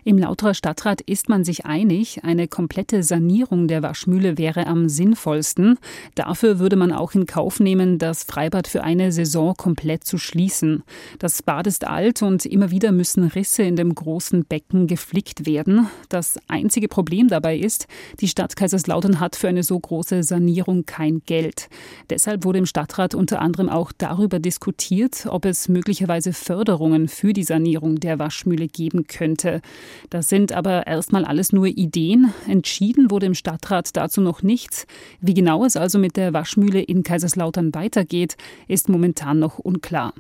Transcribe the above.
Im Lauterer Stadtrat ist man sich einig, eine komplette Sanierung der Waschmühle wäre am sinnvollsten. Dafür würde man auch in Kauf nehmen, das Freibad für eine Saison komplett zu schließen. Das Bad ist alt und immer wieder müssen Risse in dem großen Becken geflickt werden. Das einzige Problem dabei ist, die Stadt Kaiserslautern hat für eine so große Sanierung kein Geld. Deshalb wurde im Stadtrat unter anderem auch darüber diskutiert, ob es möglicherweise Förderungen für die Sanierung der Waschmühle geben könnte. Das sind aber erstmal alles nur Ideen. Entschieden wurde im Stadtrat dazu noch nichts. Wie genau es also mit der Waschmühle in Kaiserslautern weitergeht, ist momentan noch unklar.